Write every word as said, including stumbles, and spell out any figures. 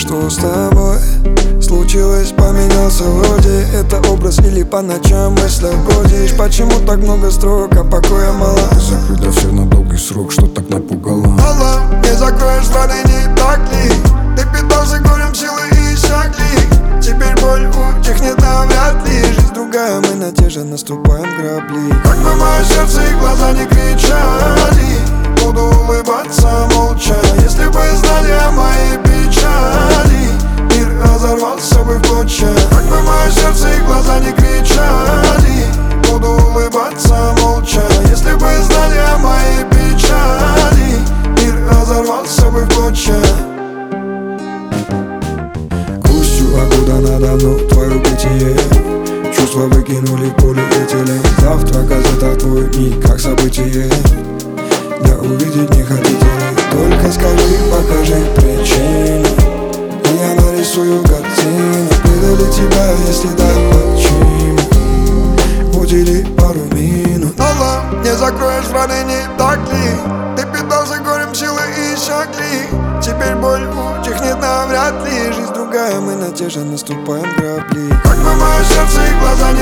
что с тобой случилось, поменялся вроде. Это образ или по ночам мыслях бродишь? Почему так много строк, а покоя мало? Закрыть для всех на долгий срок, что так напугало. Алло, не закроешь раны, не так ли? Ты питался горем, силы иссякли. Теперь боль утихнет навряд ли. Жизнь другая, мы на те же наступаем грабли. Как бы мое сердце и глаза не кричали, буду улыбаться молча. Если бы знали о моей печали, мир разорвался бы в клочья. Как бы мое сердце и глаза не кричали, буду улыбаться молча. Если бы знали о моей печали, мир разорвался бы в клочья. Грустью окуда надо мной твое бытие. Чувства выкинули в полиэтилен. Завтра газета твой миг, как событие. Да увидеть не хотите ли? Только скажи, покажи причину, и я нарисую картину. Предали тебя, если дай почему. Удели пару минут. Алло, не закроешь раны, не так ли? Ты питался горем, силы иссякли. Теперь боль утихнет навряд ли. Жизнь другая, мы на те же наступаем грабли. Как бы мое сердце и глаза